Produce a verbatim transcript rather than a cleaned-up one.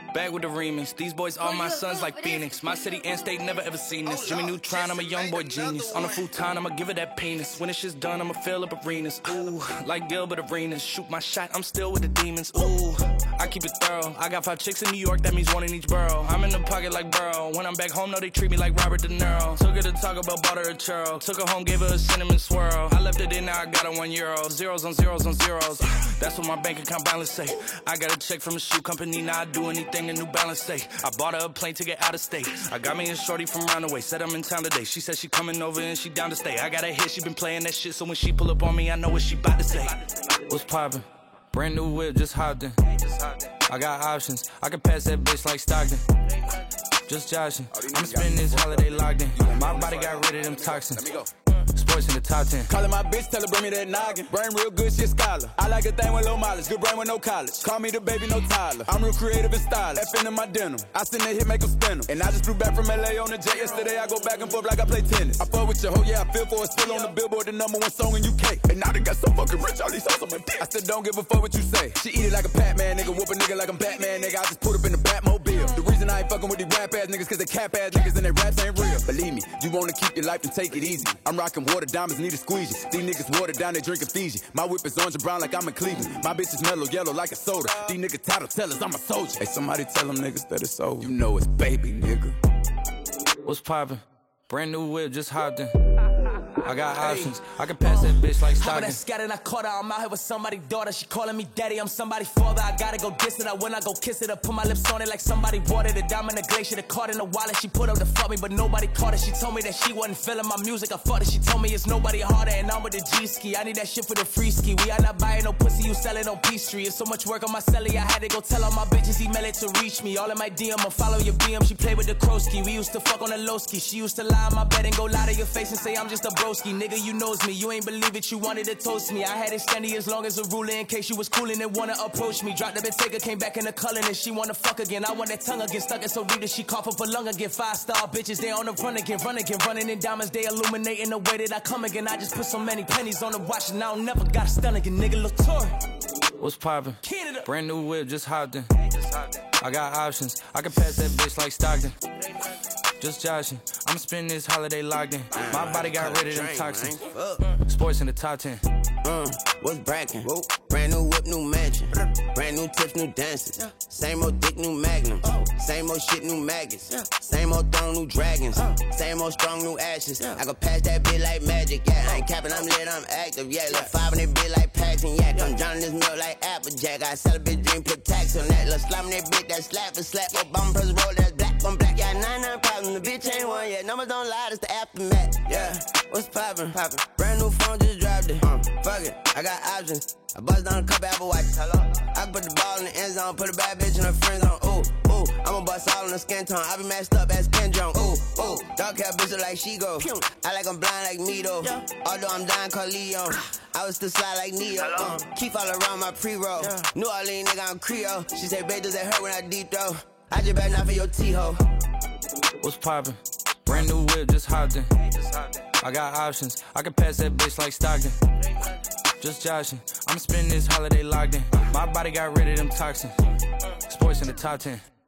Back with the remix. These boys all my sons like Phoenix. My city and state never ever seen this. Jimmy Neutron, I'm a young boy genius. On a futon, I'ma give it that penis. When this shit's done, I'ma fill up arenas. Ooh, like Gilbert Arenas. Shoot my shot, I'm still with the demons. Ooh, I keep it thorough. I got five chicks in New York, that means one in each borough. I'm in the pocket like Burrow. When I'm back home, no, they treat me like Robert De Niro. Took her to Taco Bell, bought her a churro. Took her home, gave her a cinnamon swirl. I left it in, now I got her one euro. Zeros on zeros on zeros. That's what my bank account balance say. I got a check from a shoe company, now I do anything the New Balance say. I bought her a plane to get out of state. I got me a shorty from round the way. Said I'm in town today. She said she coming over and she down to stay. I got a hit, she been playing that shit. So when she pull up on me, I know what she bout to say. What's poppin'? Brand new whip, just hopped in. I got options. I can pass that bitch like Stockton. Just joshing. I'm spending this holiday locked in. My body got rid of them toxins. Sports in the top ten. Callin' my bitch, tell her bring me that noggin. Brain real good, she a scholar. I like a thing with low mileage, good brain with no college. Call me the baby, no Tyler. I'm real creative and stylish. F in my denim. I send that hit, make them spin 'em. And I just flew back from L A on the jet yesterday. I go back and forth like I play tennis. I fuck with your hoe, yeah, I feel for it. Still on the Billboard, the number one song in U K. And now they got so fucking rich, all these hoes on my dick. I still don't give a fuck what you say. She eat it like a Pac-Man, nigga. Whoop a nigga like I'm Batman, nigga. I just put up in the Batmobile. The reason I ain't fucking with these rap ass niggas, cause they cap ass niggas and their raps ain't real. Believe me, you wanna keep your life and take it easy. I'm rocking water diamonds, need a squeegee. These niggas water down, they drinkin' Fiji. My whip is orange and brown like I'm in Cleveland. My bitch is mellow yellow like a soda. These niggas title tellers, I'm a soldier. Hey, somebody tell them niggas that it's over. You know it's baby, nigga. What's poppin'? Brand new whip, just hopped in. I got options. I can pass that bitch like Stockton. That scattered, I caught her. I'm out here with somebody's daughter. She calling me daddy. I'm somebody's father. I gotta go diss it. I when I go kiss it. I put my lips on it like somebody watered it. Down in the glacier, the card in the wallet. She put up to fuck me, but nobody caught it. She told me that she wasn't feeling my music. I fucked it. She told me it's nobody harder, and I'm with the G ski. I need that shit for the free ski. We are not buying no pussy. You sell it on P Street. It's so much work on my celly. I had to go tell all my bitches email it to reach me. All in my D M or follow your B M. She played with the Krosky. We used to fuck on the low ski. She used to lie on my bed and go lie to your face and say I'm just a broski. Nigga, you knows me. You ain't believe it. You wanted to toast me. I had it standing as long as a ruler in case you was coolin' and wanna approach me. Dropped the Bentayga, came back in the culling and she wanna fuck again. I want that tongue again, stuck it so deep that she cough up a lung again. Five star bitches, they on the run again, run again, running in diamonds. They illuminating the way that I come again. I just put so many pennies on the watch and I don't never got a stun again. Nigga, look toward. What's poppin'? Brand new whip, just hopped in. I got options. I can pass that bitch like Stockton. Just joshing. I'm spending this holiday locked in. My body got rid of them toxins. Sports in the top ten. Uh, what's brackin'? Brand new whip, new mansion. Brand new tips, new dances. Same old dick, new magnum. Same old shit, new maggots. Same old throne, new dragons. Same old strong, new ashes. I go pass that bitch like magic, yeah. I ain't capping, I'm lit, I'm active, yeah. Look five in that bitch like Paxton, yeah. I'm drowning this milk like Applejack. I sell a bitch dream, put tax on that. Look slamming that bitch, that slap and slap. Obama press roll, that's black on black. Yeah, nine nine problems, the bitch ain't one yet. Numbers don't lie, it's the aftermath, yeah. What's poppin'? Poppin'. Brand new phone, just dropped it. Uh, fuck it, I got options. I bust down a couple Apple Watches. Hello? I can put the ball in the end zone, put a bad bitch in her friend zone. Ooh, ooh, I'ma bust all in the skin tone. I be messed up as Ken Jong. Ooh, ooh, dark hair bitch look like she go. I like I'm blind like me though. Yeah. Although I'm dying called Leon. I was still slide like Neo. Uh, keep all around my pre-roll. Yeah. New Orleans nigga, I'm Creole. She say, babe, does that hurt when I deep throw? I just better not for your T-ho. What's poppin'? Brand new whip, just hopped in. I got options. I can pass that bitch like Stockton. Just joshing. I'm spending this holiday locked in. My body got rid of them toxins. Sports in the top ten.